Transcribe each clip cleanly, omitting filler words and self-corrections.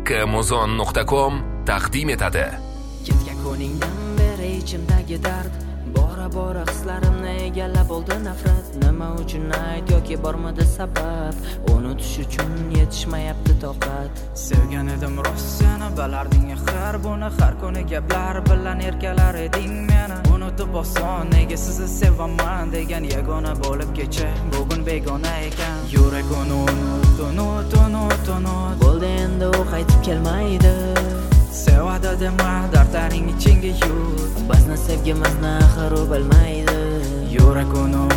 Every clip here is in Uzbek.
kmuzon.com taqdim etadi. Ketganingdan beri ichimdagi dard, bora hislarimni egallab oldi nafrat. Nima uchun ayt yoki bormidi sabab, unutish uchun yetishmayapti toqat. Sevgan edim Rossiyani, balarding axir buni, har kuni gaplar bilan erkalar eding meni. Unutib oson, nega sizni sevaman degan yagona bo'lib kecha bugun begona ekan. Yurak unut. Bo'ldi endi u qaytib kelmaydi. Sevadi dema, dardlaring ichingga yut. Bizni sevgimizni axir u bilmaydi. Yurak unut.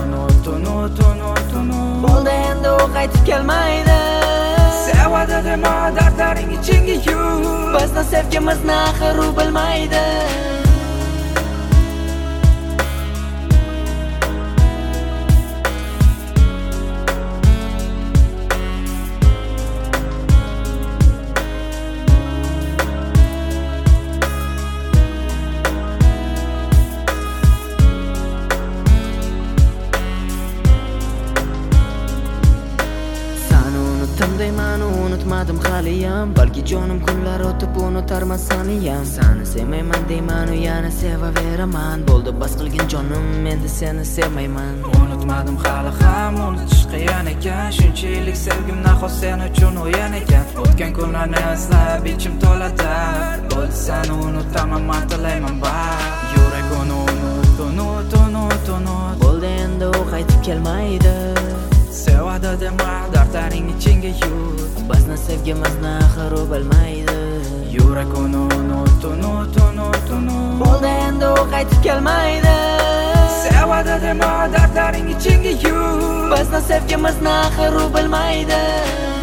Bo'ldi endi u qaytib kelmaydi. Sevadi dema, dardlaring ichingga yut. Bizni sevgimizni axir u bilmaydi. Deyman, unutmadim haliyam, balki jonim kunlar o'tib unutarman saniyam. Seni sevmayman deyman, yana sevaveraman. Bo'ldi bas qilgin jonim, endi seni sevmayman. Unutmadim hali ham, unutish qiyin ekan. Shuncha yillik sevgim nahot sen uchun o'yin ekan. O'tgan kunlarni eslab ichim to'ladi. Bo'ldi seni unutaman, men tilayman bor. Yurak unut. Bo'ldi endi u qaytib kelmaydi. Sevadi dema, dardlaring ichingga yut. Bizni sevgimizni axir u bilmaydi. Yurak unut. Bo'ldi endi u qaytib kelmaydi. Sevadi dema, dardlaring ichingga yut. Bizni sevgimizni axir u bilmaydi.